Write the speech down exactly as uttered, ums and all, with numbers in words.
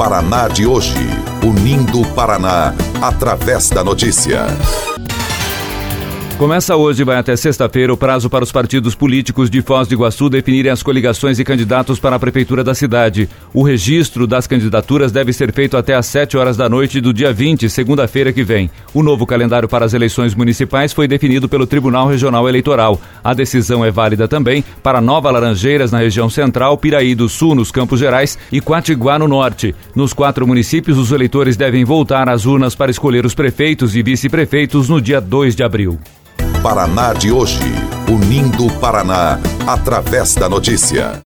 Paraná de hoje, unindo o Paraná através da notícia. Começa hoje e vai até sexta-feira o prazo para os partidos políticos de Foz do Iguaçu definirem as coligações e candidatos para a prefeitura da cidade. O registro das candidaturas deve ser feito até às sete horas da noite do dia vinte, segunda-feira que vem. O novo calendário para as eleições municipais foi definido pelo Tribunal Regional Eleitoral. A decisão é válida também para Nova Laranjeiras, na região central, Piraí do Sul, nos Campos Gerais, e Quatiguá, no norte. Nos quatro municípios, os eleitores devem voltar às urnas para escolher os prefeitos e vice-prefeitos no dia dois de abril. Paraná de hoje, unindo o Paraná através da notícia.